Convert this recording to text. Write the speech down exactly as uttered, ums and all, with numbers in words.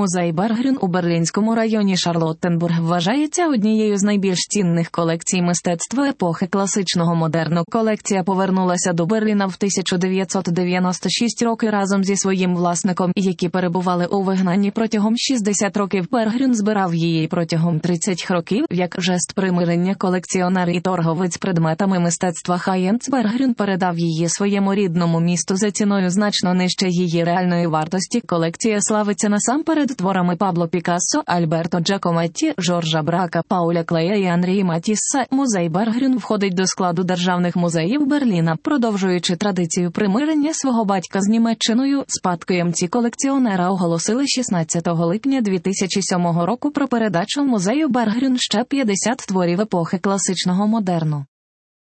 Музей Берггрен у берлінському районі Шарлоттенбург вважається однією з найбільш цінних колекцій мистецтва епохи класичного модерну. Колекція повернулася до Берліна в тисяча дев'ятсот дев'яносто шостому році разом зі своїм власником, які перебували у вигнанні протягом шістдесят років. Берггрен збирав її протягом тридцять років. Як жест примирення колекціонер і торговець предметами мистецтва Хайнц Берггрен передав її своєму рідному місту за ціною значно нижче її реальної вартості. Колекція славиться насамперед творами Пабло Пікассо, Альберто Джакометті, Жоржа Брака, Пауля Клея і Анрії Матісса. Музей Берггрен входить до складу державних музеїв Берліна. Продовжуючи традицію примирення свого батька з Німеччиною, спадкоємці колекціонера оголосили шістнадцятого липня дві тисячі сьомого року про передачу музею Берггрен ще п'ятдесят творів епохи класичного модерну.